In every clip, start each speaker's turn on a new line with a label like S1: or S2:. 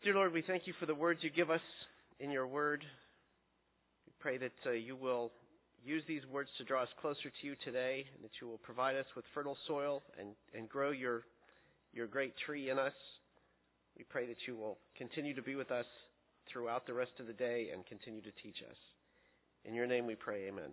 S1: Dear Lord, we thank you for the words you give us in your word. We pray that you will use these words to draw us closer to you today, and that you will provide us with fertile soil and grow your great tree in us. We pray that you will continue to be with us throughout the rest of the day and continue to teach us. In your name we pray, amen.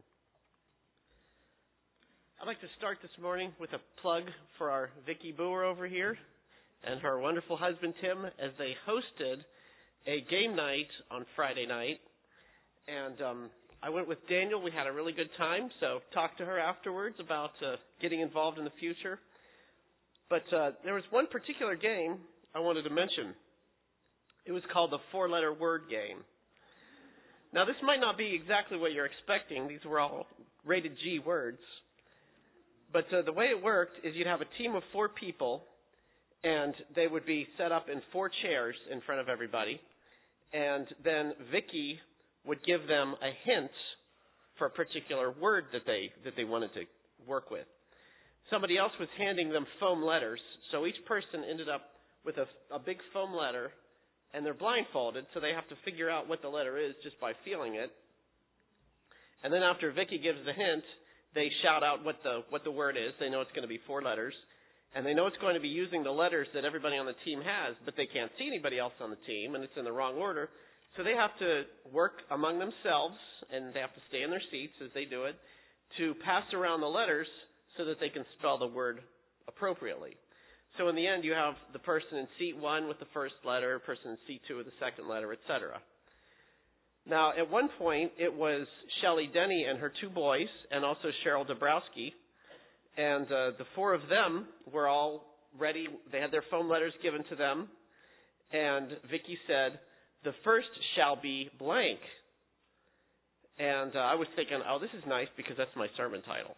S1: I'd like to start this morning with a plug for our Vicki Boer over here and her wonderful husband Tim, as they hosted a game night on Friday night. And I went with Daniel. We had a really good time, so talked to her afterwards about getting involved in the future. But there was one particular game I wanted to mention. It was called the 4-letter word game. Now, this might not be exactly what you're expecting. These were all rated G words. But the way it worked is you'd have a team of 4 people, and they would be set up in 4 chairs in front of everybody. And then Vicki would give them a hint for a particular word that they wanted to work with. Somebody else was handing them foam letters, so each person ended up with a big foam letter, and they're blindfolded, so they have to figure out what the letter is just by feeling it. And then after Vicki gives the hint, they shout out what the word is. They know it's going to be 4 letters. And they know it's going to be using the letters that everybody on the team has, but they can't see anybody else on the team, and it's in the wrong order. So they have to work among themselves, and they have to stay in their seats as they do it, to pass around the letters so that they can spell the word appropriately. So in the end, you have the person in seat 1 with the first letter, person in seat 2 with the second letter, etc. Now, at one point, it was Shelley Denny and her 2 boys, and also Cheryl Dabrowski. And the 4 of them were all ready. They had their foam letters given to them. And Vicki said, "The first shall be blank." And I was thinking, oh, this is nice because that's my sermon title.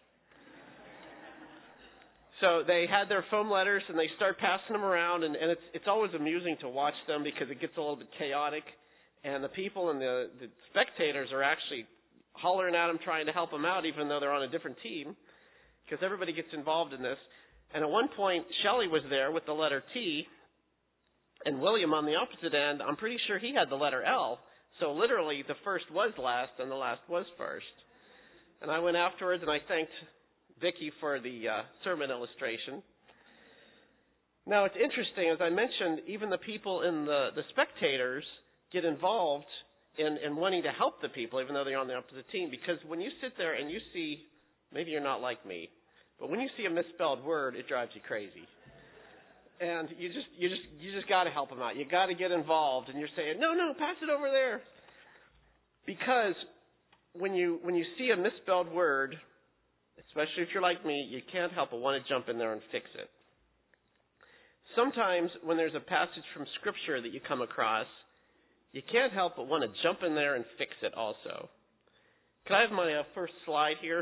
S1: So they had their foam letters and they start passing them around. And it's always amusing to watch them because it gets a little bit chaotic. And the people and the spectators are actually hollering at them, trying to help them out, even though they're on a different team, because everybody gets involved in this. And at one point, Shelley was there with the letter T, and William on the opposite end, I'm pretty sure he had the letter L. So literally, the first was last, and the last was first. And I went afterwards, and I thanked Vicki for the sermon illustration. Now, it's interesting, as I mentioned, even the people in the spectators get involved in wanting to help the people, even though they're on the opposite team, because when you sit there and you see, maybe you're not like me, but when you see a misspelled word, it drives you crazy. And you just got to help them out. You got to get involved, and you're saying, no, pass it over there. Because when you see a misspelled word, especially if you're like me, you can't help but want to jump in there and fix it. Sometimes when there's a passage from Scripture that you come across, you can't help but want to jump in there and fix it also. Can I have my first slide here?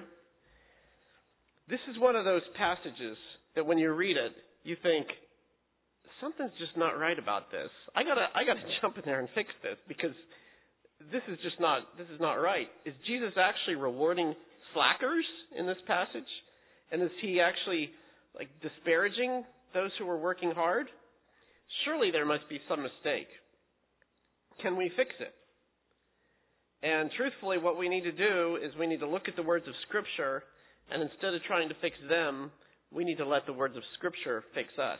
S1: This is one of those passages that when you read it, you think, something's just not right about this. I gotta jump in there and fix this because this is not right. Is Jesus actually rewarding slackers in this passage? And is he actually disparaging those who are working hard? Surely there must be some mistake. Can we fix it? And truthfully, what we need to do is we need to look at the words of Scripture, and instead of trying to fix them, we need to let the words of Scripture fix us.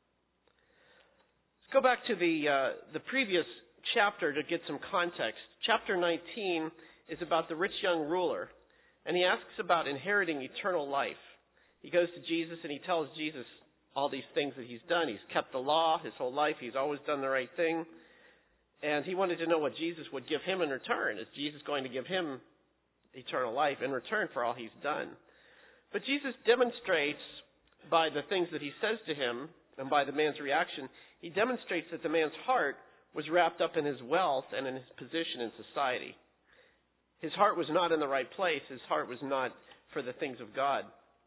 S1: Let's go back to the previous chapter to get some context. Chapter 19 is about the rich young ruler, and he asks about inheriting eternal life. He goes to Jesus and he tells Jesus all these things that he's done. He's kept the law his whole life. He's always done the right thing. And he wanted to know what Jesus would give him in return. Is Jesus going to give him eternal life in return for all he's done? But Jesus demonstrates by the things that he says to him and by the man's reaction, he demonstrates that the man's heart was wrapped up in his wealth and in his position in society. His heart was not in the right place. His heart was not for the things of God.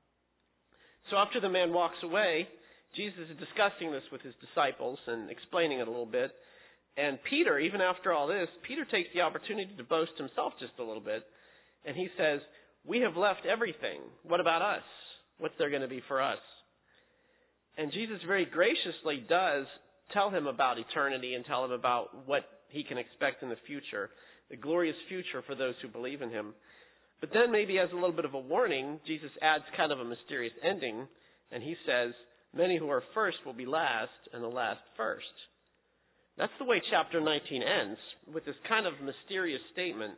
S1: So after the man walks away, Jesus is discussing this with his disciples and explaining it a little bit. And Peter, even after all this, Peter takes the opportunity to boast himself just a little bit. And he says, "We have left everything. What about us? What's there going to be for us?" And Jesus very graciously does tell him about eternity and tell him about what he can expect in the future, the glorious future for those who believe in him. But then maybe as a little bit of a warning, Jesus adds kind of a mysterious ending, and he says, many who are first will be last, and the last first. That's the way chapter 19 ends, with this kind of mysterious statement.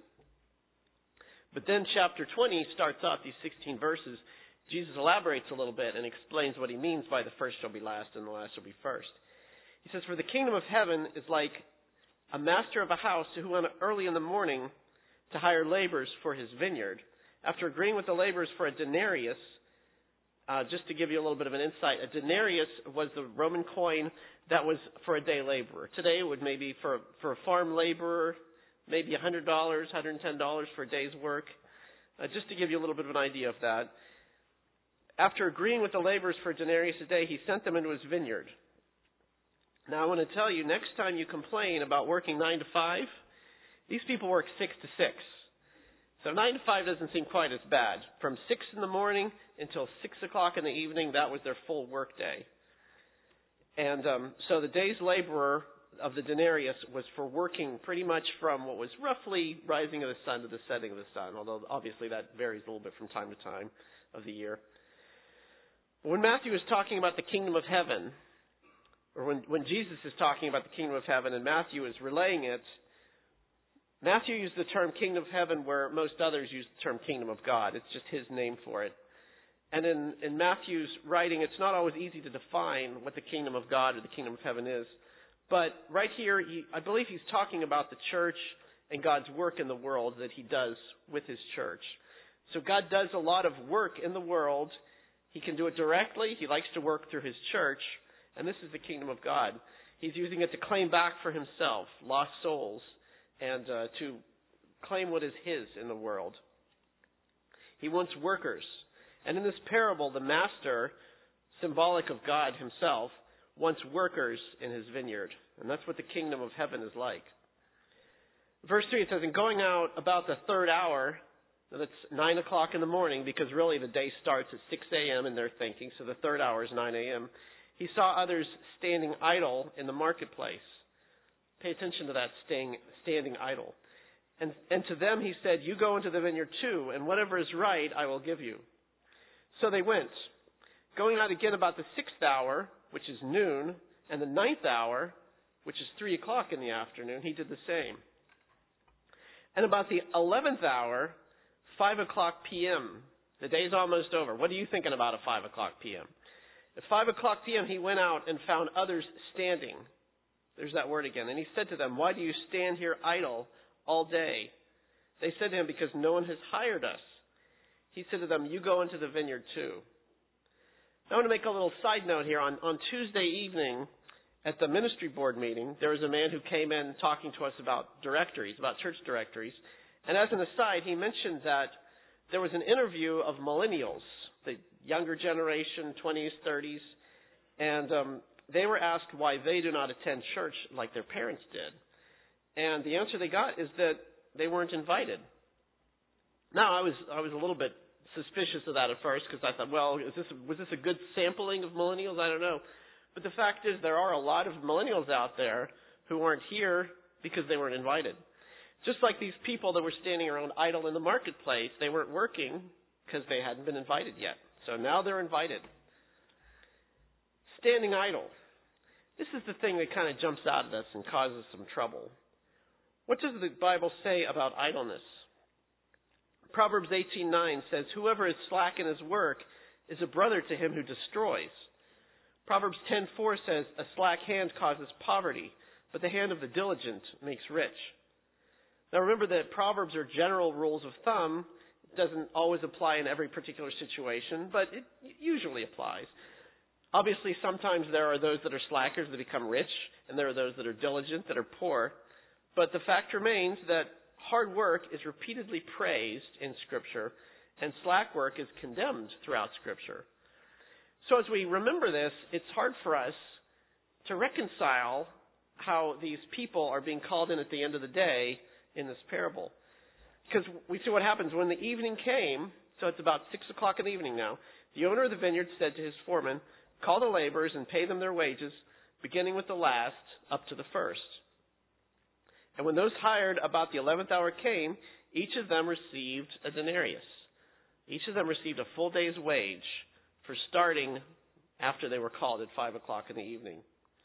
S1: But then chapter 20 starts off these 16 verses. Jesus elaborates a little bit and explains what he means by the first shall be last and the last shall be first. He says, for the kingdom of heaven is like a master of a house who went early in the morning to hire laborers for his vineyard. After agreeing with the laborers for a denarius, just to give you a little bit of an insight, a denarius was the Roman coin that was for a day laborer. Today it would maybe for a farm laborer, maybe $100, $110 for a day's work. Just to give you a little bit of an idea of that. After agreeing with the laborers for a denarius a day, he sent them into his vineyard. Now I want to tell you, next time you complain about working 9 to 5, these people work 6 to 6. So 9 to 5 doesn't seem quite as bad. From 6 in the morning until 6 o'clock in the evening, that was their full work day. And so the day's laborer of the denarius was for working pretty much from what was roughly rising of the sun to the setting of the sun, although obviously that varies a little bit from time to time of the year. When Matthew is talking about the kingdom of heaven, or when Jesus is talking about the kingdom of heaven and Matthew is relaying it, Matthew used the term kingdom of heaven where most others use the term kingdom of God. It's just his name for it. And in Matthew's writing, it's not always easy to define what the kingdom of God or the kingdom of heaven is. But right here, I believe he's talking about the church and God's work in the world that he does with his church. So God does a lot of work in the world. He can do it directly. He likes to work through his church. And this is the kingdom of God. He's using it to claim back for himself lost souls and to claim what is his in the world. He wants workers. And in this parable, the master, symbolic of God himself, wants workers in his vineyard. And that's what the kingdom of heaven is like. Verse 3, it says, in going out about the third hour, that's 9 o'clock in the morning, because really the day starts at 6 a.m. in their thinking, so the third hour is 9 a.m., he saw others standing idle in the marketplace. Pay attention to that, standing idle. And to them he said, you go into the vineyard too, and whatever is right I will give you. So they went. Going out again about the 6th hour, which is noon, and the 9th hour, which is 3 o'clock in the afternoon, he did the same. And about the 11th hour, 5 o'clock p.m., the day's almost over. What are you thinking about at 5 o'clock p.m.? At 5 o'clock p.m., he went out and found others standing. There's that word again. And he said to them, why do you stand here idle all day? They said to him, because no one has hired us. He said to them, you go into the vineyard too. I want to make a little side note here. On Tuesday evening at the ministry board meeting, there was a man who came in talking to us about directories, about church directories. And as an aside, he mentioned that there was an interview of millennials, the younger generation, 20s, 30s, and they were asked why they do not attend church like their parents did. And the answer they got is that they weren't invited. Now, I was a little bit suspicious of that at first because I thought, well, was this a good sampling of millennials? I don't know. But the fact is there are a lot of millennials out there who aren't here because they weren't invited. Just like these people that were standing around idle in the marketplace, they weren't working because they hadn't been invited yet. So now they're invited. Standing idle. This is the thing that kind of jumps out at us and causes some trouble. What does the Bible say about idleness? Proverbs 18:9 says, whoever is slack in his work is a brother to him who destroys. Proverbs 10:4 says, a slack hand causes poverty, but the hand of the diligent makes rich. Now remember that Proverbs are general rules of thumb. It doesn't always apply in every particular situation, but it usually applies. Obviously, sometimes there are those that are slackers that become rich, and there are those that are diligent that are poor. But the fact remains that hard work is repeatedly praised in Scripture, and slack work is condemned throughout Scripture. So as we remember this, it's hard for us to reconcile how these people are being called in at the end of the day in this parable. Because we see what happens when the evening came, so it's about 6 o'clock in the evening now, the owner of the vineyard said to his foreman, call the laborers and pay them their wages, beginning with the last up to the first. And when those hired about the 11th hour came, each of them received a denarius. Each of them received a full day's wage for starting after they were called at 5 o'clock in the evening.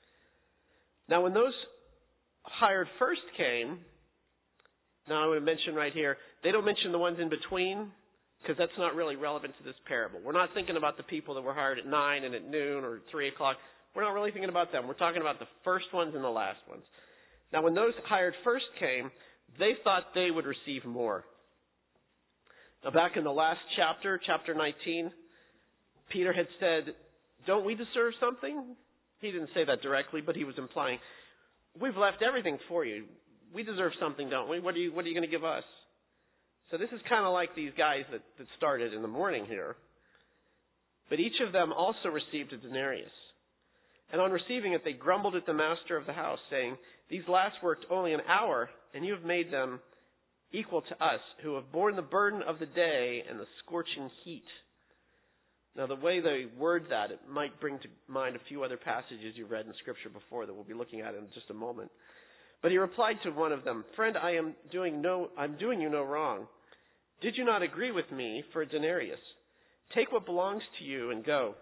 S1: Now, when those hired first came, now I would mention right here, they don't mention the ones in between because that's not really relevant to this parable. We're not thinking about the people that were hired at 9 and at noon or 3 o'clock. We're not really thinking about them. We're talking about the first ones and the last ones. Now, when those hired first came, they thought they would receive more. Now, back in the last chapter, chapter 19, Peter had said, don't we deserve something? He didn't say that directly, but he was implying, we've left everything for you. We deserve something, don't we? What are you going to give us? So this is kind of like these guys that started in the morning here. But each of them also received a denarius. And on receiving it, they grumbled at the master of the house, saying, these last worked only an hour, and you have made them equal to us, who have borne the burden of the day and the scorching heat. Now, the way they word that, it might bring to mind a few other passages you've read in Scripture before that we'll be looking at in just a moment. But he replied to one of them, friend, I'm doing you no wrong. Did you not agree with me for a denarius? Take what belongs to you and go.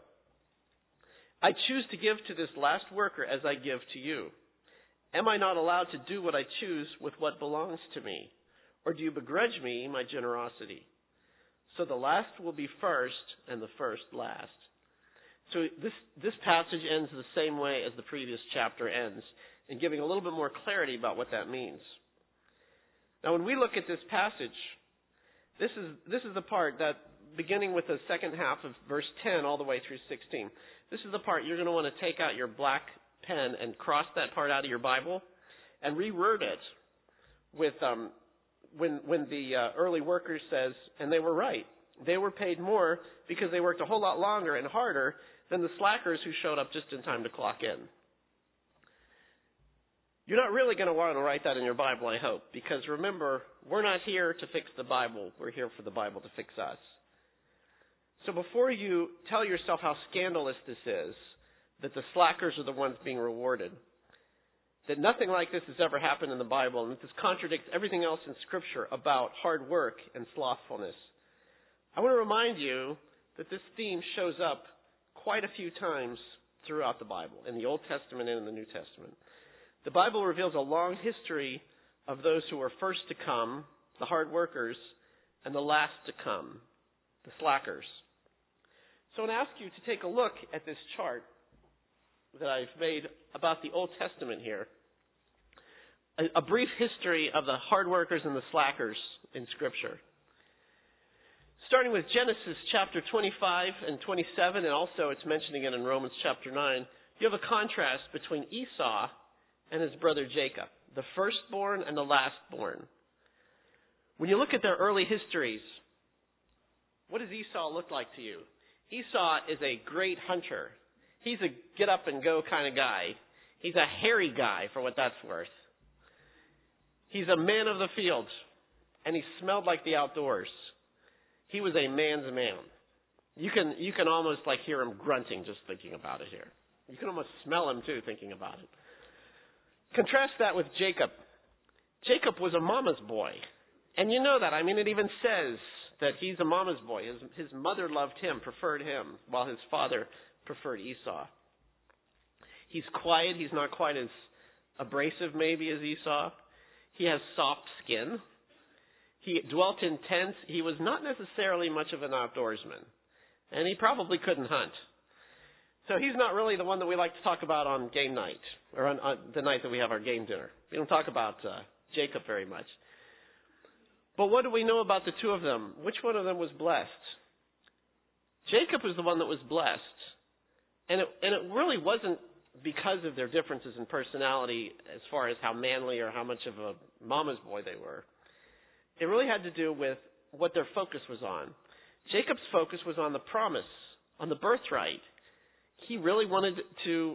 S1: I choose to give to this last worker as I give to you. Am I not allowed to do what I choose with what belongs to me? Or do you begrudge me my generosity? So the last will be first and the first last. So this passage ends the same way as the previous chapter ends, and giving a little bit more clarity about what that means. Now, when we look at this passage, this is the part that, beginning with the second half of verse 10 all the way through 16, this is the part you're going to want to take out your black pen and cross that part out of your Bible and reword it with when the early workers says, and they were right. They were paid more because they worked a whole lot longer and harder than the slackers who showed up just in time to clock in. You're not really going to want to write that in your Bible, I hope, because remember, we're not here to fix the Bible. We're here for the Bible to fix us. So before you tell yourself how scandalous this is, that the slackers are the ones being rewarded, that nothing like this has ever happened in the Bible, and that this contradicts everything else in Scripture about hard work and slothfulness, I want to remind you that this theme shows up quite a few times throughout the Bible, in the Old Testament and in the New Testament. The Bible reveals a long history of those who were first to come, the hard workers, and the last to come, the slackers. So I want to ask you to take a look at this chart that I've made about the Old Testament here. A brief history of the hard workers and the slackers in Scripture. Starting with Genesis chapter 25 and 27, and also it's mentioning it in Romans chapter 9, you have a contrast between Esau and his brother Jacob, the firstborn and the lastborn. When you look at their early histories, what does Esau look like to you? Esau is a great hunter. He's a get-up-and-go kind of guy. He's a hairy guy, for what that's worth. He's a man of the field, and he smelled like the outdoors. He was a man's man. You can almost like hear him grunting just thinking about it here. You can almost smell him, too, thinking about it. Contrast that with Jacob. Jacob was a mama's boy. And you know that. I mean, it even says that he's a mama's boy. His mother loved him, preferred him, while his father preferred Esau. He's quiet. He's not quite as abrasive, maybe, as Esau. He has soft skin. He dwelt in tents. He was not necessarily much of an outdoorsman. And he probably couldn't hunt. So he's not really the one that we like to talk about on game night, or on the night that we have our game dinner. We don't talk about Jacob very much. But what do we know about the two of them? Which one of them was blessed? Jacob was the one that was blessed. And it really wasn't because of their differences in personality as far as how manly or how much of a mama's boy they were. It really had to do with what their focus was on. Jacob's focus was on the promise, on the birthright. He really wanted to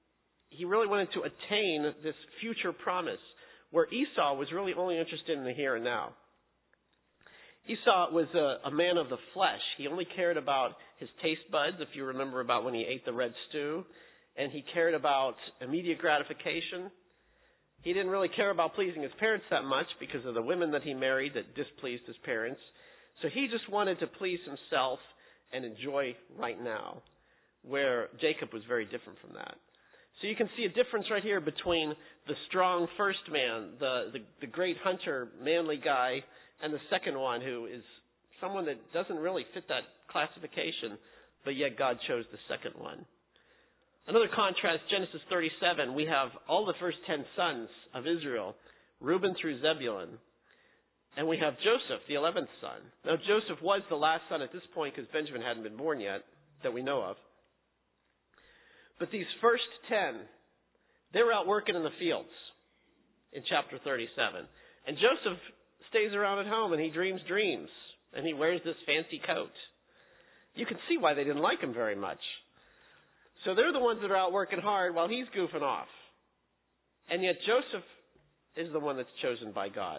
S1: attain this future promise, where Esau was really only interested in the here and now. Esau was a man of the flesh. He only cared about his taste buds, if you remember about when he ate the red stew. and he cared about immediate gratification. He didn't really care about pleasing his parents that much because of the women that he married that displeased his parents. So he just wanted to please himself and enjoy right now, where Jacob was very different from that. So you can see a difference right here between the strong first man, the great hunter, manly guy, and the second one who is someone that doesn't really fit that classification, but yet God chose the second one. Another contrast, Genesis 37, we have all the first 10 sons of Israel, Reuben through Zebulun. And we have Joseph, the 11th son. Now, Joseph was the last son at this point because Benjamin hadn't been born yet that we know of. But these first 10, they were out working in the fields in chapter 37. And Joseph stays around at home and he dreams dreams. And he wears this fancy coat. You can see why they didn't like him very much. So they're the ones that are out working hard while he's goofing off. And yet Joseph is the one that's chosen by God.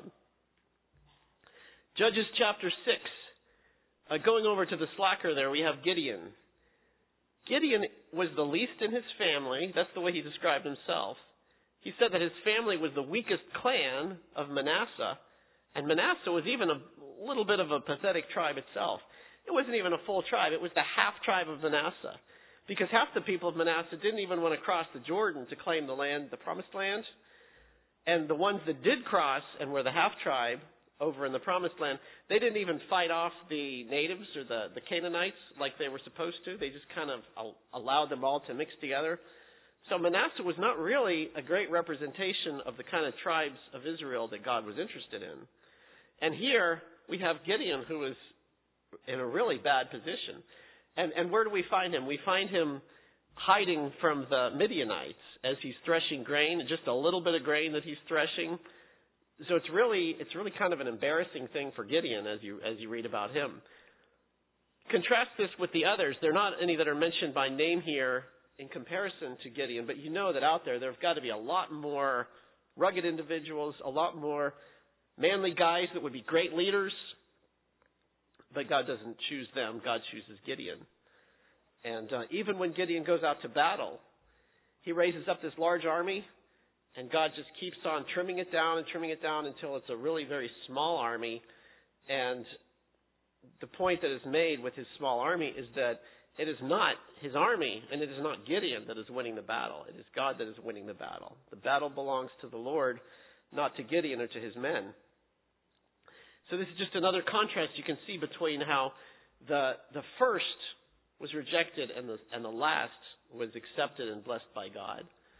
S1: Judges chapter 6. Going over to the slacker there, we have Gideon. Gideon was the least in his family. That's the way he described himself. He said that his family was the weakest clan of Manasseh. And Manasseh was even a little bit of a pathetic tribe itself. It wasn't even a full tribe. It was the half tribe of Manasseh. Because half the people of Manasseh didn't even want to cross the Jordan to claim the land, the promised land. And the ones that did cross and were the half tribe over in the promised land, they didn't even fight off the natives or the Canaanites like they were supposed to. They just kind of allowed them all to mix together. So Manasseh was not really a great representation of the kind of tribes of Israel that God was interested in. And here we have Gideon, who is in a really bad position. And where do we find him? We find him hiding from the Midianites as he's threshing grain, just a little bit of grain that he's threshing. So it's really kind of an embarrassing thing for Gideon as you read about him. Contrast this with the others. There are not any that are mentioned by name here in comparison to Gideon, but you know that out there have got to be a lot more rugged individuals, a lot more manly guys that would be great leaders. But God doesn't choose them. God chooses Gideon. And even when Gideon goes out to battle, he raises up this large army, and God just keeps on trimming it down until it's a really very small army. And the point that is made with his small army is that it is not his army, and it is not Gideon that is winning the battle. It is God that is winning the battle. The battle belongs to the Lord, not to Gideon or to his men. So this is just another contrast you can see between how the first was rejected and the last was accepted and blessed by God.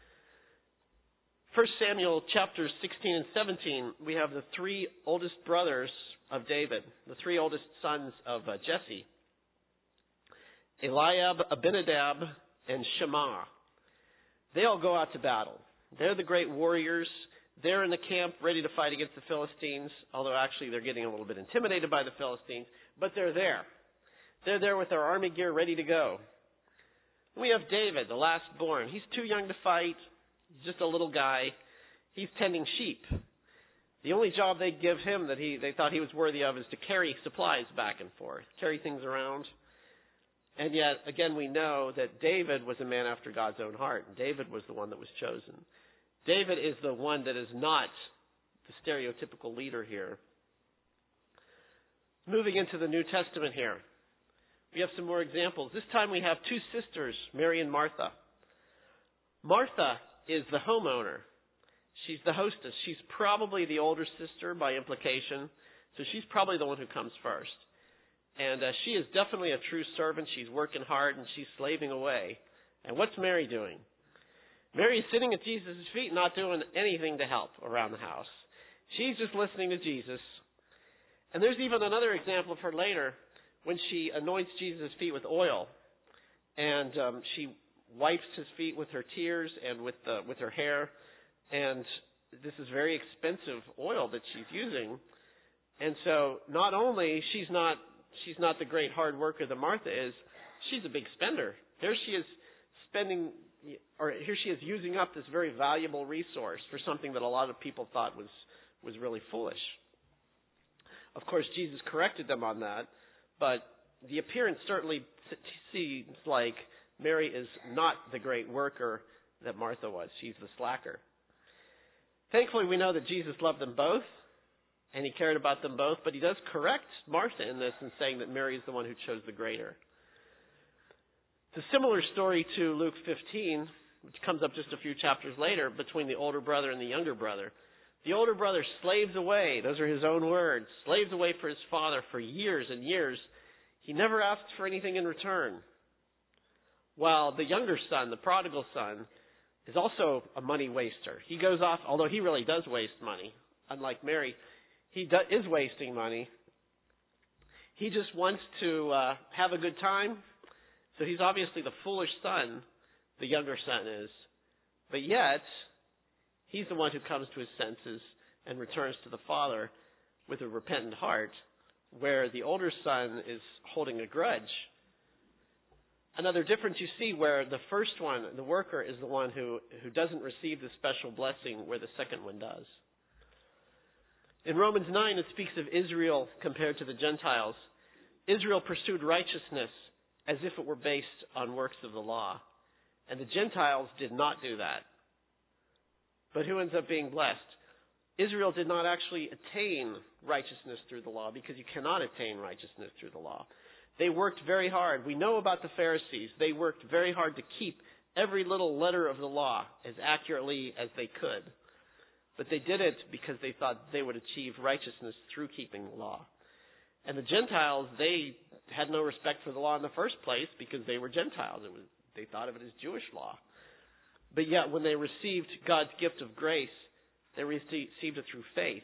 S1: 1 Samuel chapters 16 and 17, we have the three oldest brothers of David, the three oldest sons of Jesse, Eliab, Abinadab, and Shammah. They all go out to battle. They're the great warriors. They're in the camp ready to fight against the Philistines, although actually they're getting a little bit intimidated by the Philistines, but they're there. They're there with their army gear ready to go. We have David, the last born. He's too young to fight. He's just a little guy. He's tending sheep. The only job they'd give him that they thought he was worthy of is to carry supplies back and forth, carry things around. And yet, again, we know that David was a man after God's own heart. David was the one that was chosen. David is the one that is not the stereotypical leader here. Moving into the New Testament here, we have some more examples. This time we have two sisters, Mary and Martha. Martha is the homeowner. She's the hostess. She's probably the older sister by implication, so she's probably the one who comes first. And she is definitely a true servant. She's working hard and she's slaving away. And what's Mary doing? Mary is sitting at Jesus' feet, not doing anything to help around the house. She's just listening to Jesus. And there's even another example of her later when she anoints Jesus' feet with oil. And she wipes his feet with her tears and with her hair. And this is very expensive oil that she's using. And so not only she's not the great hard worker that Martha is, she's a big spender. Here she is using up this very valuable resource for something that a lot of people thought was really foolish. Of course, Jesus corrected them on that, but the appearance certainly seems like Mary is not the great worker that Martha was. She's the slacker. Thankfully, we know that Jesus loved them both, and he cared about them both, but he does correct Martha in this in saying that Mary is the one who chose the greater. It's a similar story to Luke 15, which comes up just a few chapters later, between the older brother and the younger brother. The older brother slaves away, those are his own words, slaves away for his father for years and years. He never asks for anything in return. While the younger son, the prodigal son, is also a money waster. He goes off, although he really does waste money, unlike Mary, is wasting money. He just wants to have a good time. So he's obviously the foolish son, the younger son is. But yet, he's the one who comes to his senses and returns to the father with a repentant heart, where the older son is holding a grudge. Another difference you see where the first one, the worker, is the one who doesn't receive the special blessing where the second one does. In Romans 9, it speaks of Israel compared to the Gentiles. Israel pursued righteousness as if it were based on works of the law. And the Gentiles did not do that. But who ends up being blessed? Israel did not actually attain righteousness through the law, because you cannot attain righteousness through the law. They worked very hard. We know about the Pharisees. They worked very hard to keep every little letter of the law as accurately as they could. But they did it because they thought they would achieve righteousness through keeping the law. And the Gentiles, they had no respect for the law in the first place because they were Gentiles. They thought of it as Jewish law. But yet, when they received God's gift of grace, they received it through faith.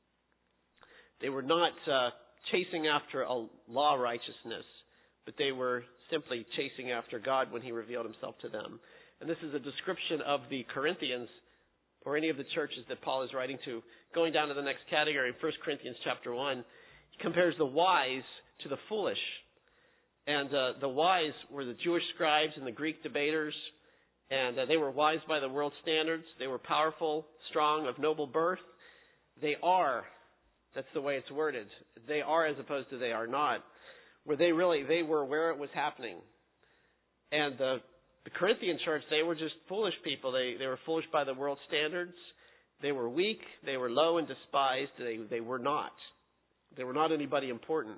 S1: They were not chasing after a law righteousness, but they were simply chasing after God when he revealed himself to them. And this is a description of the Corinthians, or any of the churches that Paul is writing to. Going down to the next category, 1 Corinthians chapter 1, he compares the wise to the foolish. And the wise were the Jewish scribes and the Greek debaters, and they were wise by the world standards. They were powerful, strong, of noble birth. They are. That's the way it's worded. They are as opposed to they are not. Where they were where it was happening. And the Corinthian church, they were just foolish people. They were foolish by the world standards. They were weak. They were low and despised. They were not. They were not anybody important.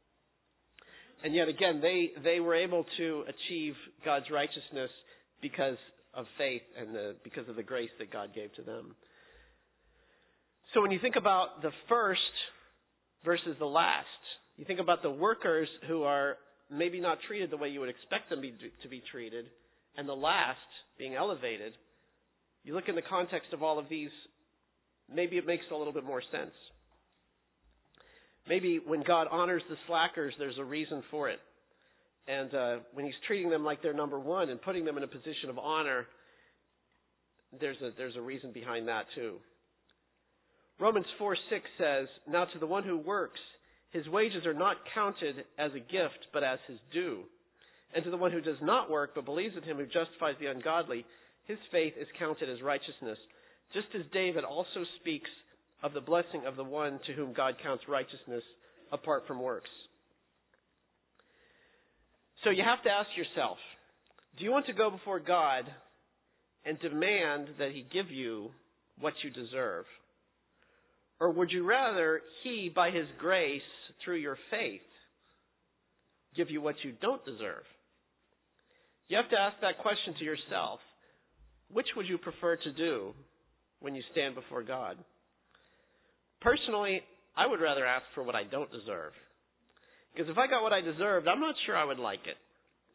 S1: And yet again, they were able to achieve God's righteousness because of faith and because of the grace that God gave to them. So when you think about the first versus the last, you think about the workers who are maybe not treated the way you would expect them to be treated, and the last being elevated, you look in the context of all of these, maybe it makes a little bit more sense. Maybe when God honors the slackers, there's a reason for it. And when he's treating them like they're number one and putting them in a position of honor, there's a reason behind that too. Romans 4:6 says, "Now to the one who works, his wages are not counted as a gift, but as his due. And to the one who does not work, but believes in him who justifies the ungodly, his faith is counted as righteousness. Just as David also speaks of the blessing of the one to whom God counts righteousness apart from works." So you have to ask yourself, do you want to go before God and demand that he give you what you deserve? Or would you rather he, by his grace, through your faith, give you what you don't deserve? You have to ask that question to yourself. Which would you prefer to do when you stand before God? Personally, I would rather ask for what I don't deserve. Because if I got what I deserved, I'm not sure I would like it.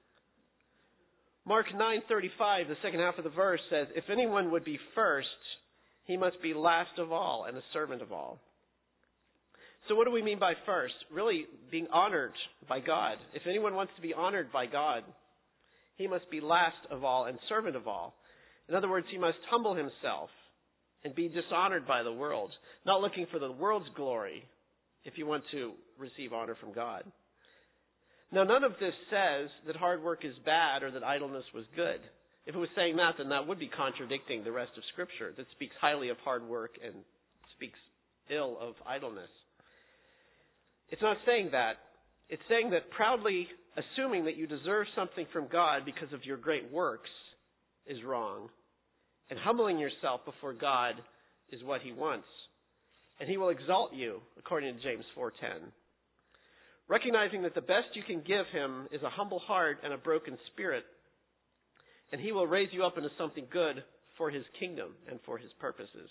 S1: Mark 9:35, the second half of the verse says, "If anyone would be first, he must be last of all and a servant of all." So what do we mean by first? Really being honored by God. If anyone wants to be honored by God, he must be last of all and servant of all. In other words, he must humble himself and be dishonored by the world, not looking for the world's glory if you want to receive honor from God. Now, none of this says that hard work is bad or that idleness was good. If it was saying that, then that would be contradicting the rest of Scripture that speaks highly of hard work and speaks ill of idleness. It's not saying that. It's saying that proudly assuming that you deserve something from God because of your great works is wrong. And humbling yourself before God is what He wants. And He will exalt you, according to James 4:10. Recognizing that the best you can give Him is a humble heart and a broken spirit. And He will raise you up into something good for His kingdom and for His purposes.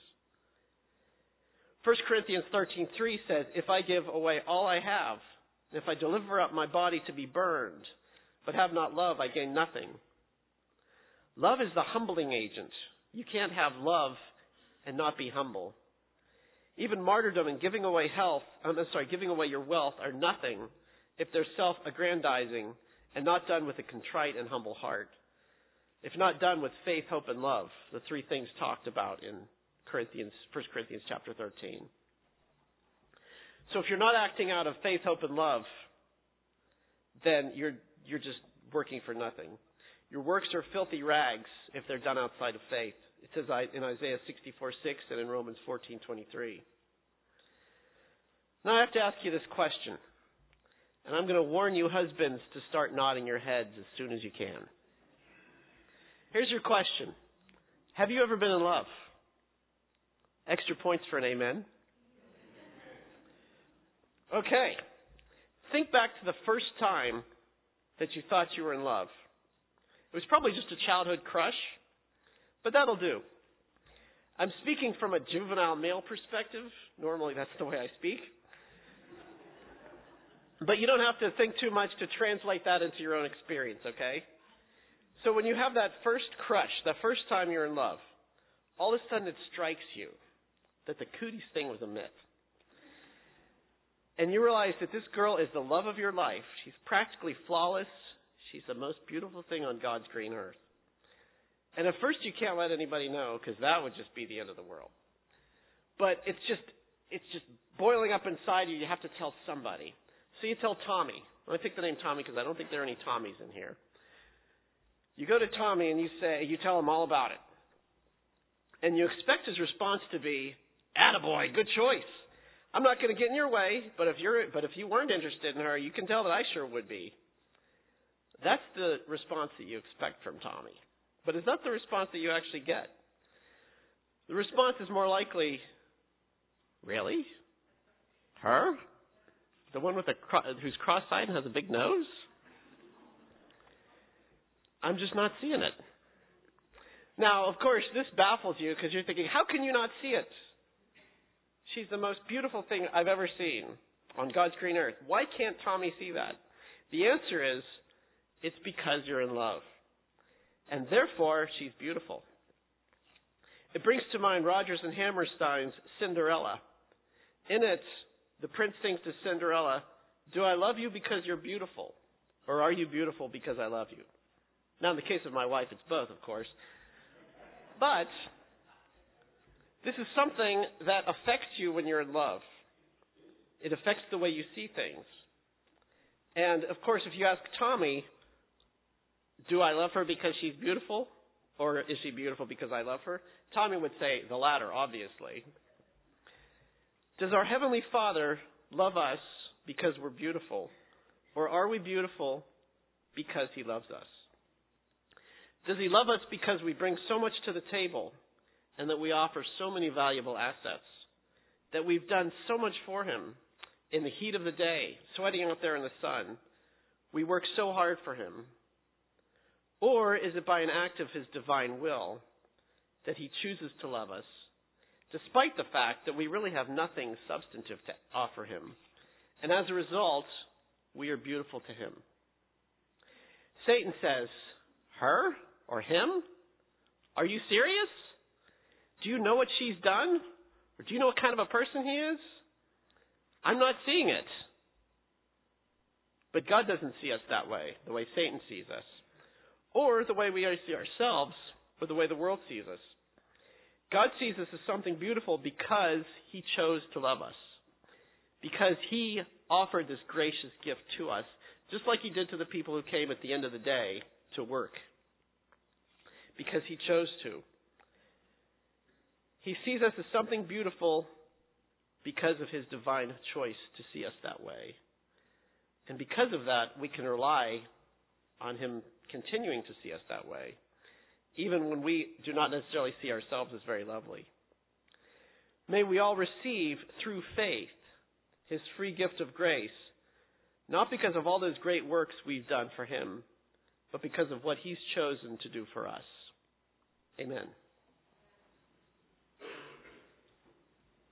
S1: 1 Corinthians 13:3 says, if I give away all I have, if I deliver up my body to be burned, but have not love, I gain nothing. Love is the humbling agent. You can't have love and not be humble. Even martyrdom and giving away giving away your wealth are nothing if they're self-aggrandizing and not done with a contrite and humble heart. If not done with faith, hope, and love, the three things talked about in 1 Corinthians chapter 13. So if you're not acting out of faith, hope, and love, then you're just working for nothing. Your works are filthy rags if they're done outside of faith. It says in Isaiah 64:6 and in Romans 14:23. Now I have to ask you this question, and I'm going to warn you husbands to start nodding your heads as soon as you can. Here's your question. Have you ever been in love? Extra points for an amen. Okay. Think back to the first time that you thought you were in love. It was probably just a childhood crush, but that'll do. I'm speaking from a juvenile male perspective. Normally that's the way I speak. But you don't have to think too much to translate that into your own experience, okay? So when you have that first crush, the first time you're in love, all of a sudden it strikes you that the cooties thing was a myth. And you realize that this girl is the love of your life. She's practically flawless. She's the most beautiful thing on God's green earth. And at first you can't let anybody know because that would just be the end of the world. But it's just boiling up inside you. You have to tell somebody. So you tell Tommy. I picked the name Tommy because I don't think there are any Tommies in here. You go to Tommy and you tell him all about it. And you expect his response to be, attaboy, good choice. I'm not going to get in your way, but if you weren't interested in her, you can tell that I sure would be. That's the response that you expect from Tommy. But it's not the response that you actually get. The response is more likely, really? Her? The one who's cross-eyed and has a big nose? I'm just not seeing it. Now, of course, this baffles you because you're thinking, how can you not see it? She's the most beautiful thing I've ever seen on God's green earth. Why can't Tommy see that? The answer is, it's because you're in love. And therefore, she's beautiful. It brings to mind Rodgers and Hammerstein's Cinderella. In it, the prince sings to Cinderella, do I love you because you're beautiful? Or are you beautiful because I love you? Now, in the case of my wife, it's both, of course. But this is something that affects you when you're in love. It affects the way you see things. And, of course, if you ask Tommy, do I love her because she's beautiful? Or is she beautiful because I love her? Tommy would say the latter, obviously. Does our Heavenly Father love us because we're beautiful? Or are we beautiful because He loves us? Does He love us because we bring so much to the table and that we offer so many valuable assets? That we've done so much for Him in the heat of the day, sweating out there in the sun. We work so hard for Him. Or is it by an act of His divine will that He chooses to love us, despite the fact that we really have nothing substantive to offer Him? And as a result, we are beautiful to Him. Satan says, her or him? Are you serious? Do you know what she's done? Or do you know what kind of a person he is? I'm not seeing it. But God doesn't see us that way, the way Satan sees us. Or the way we see ourselves, or the way the world sees us. God sees us as something beautiful because He chose to love us. Because He offered this gracious gift to us, just like He did to the people who came at the end of the day to work. Because He chose to. He sees us as something beautiful because of His divine choice to see us that way. And because of that, we can rely on Him continuing to see us that way, even when we do not necessarily see ourselves as very lovely. May we all receive through faith His free gift of grace, not because of all those great works we've done for Him, but because of what He's chosen to do for us. Amen.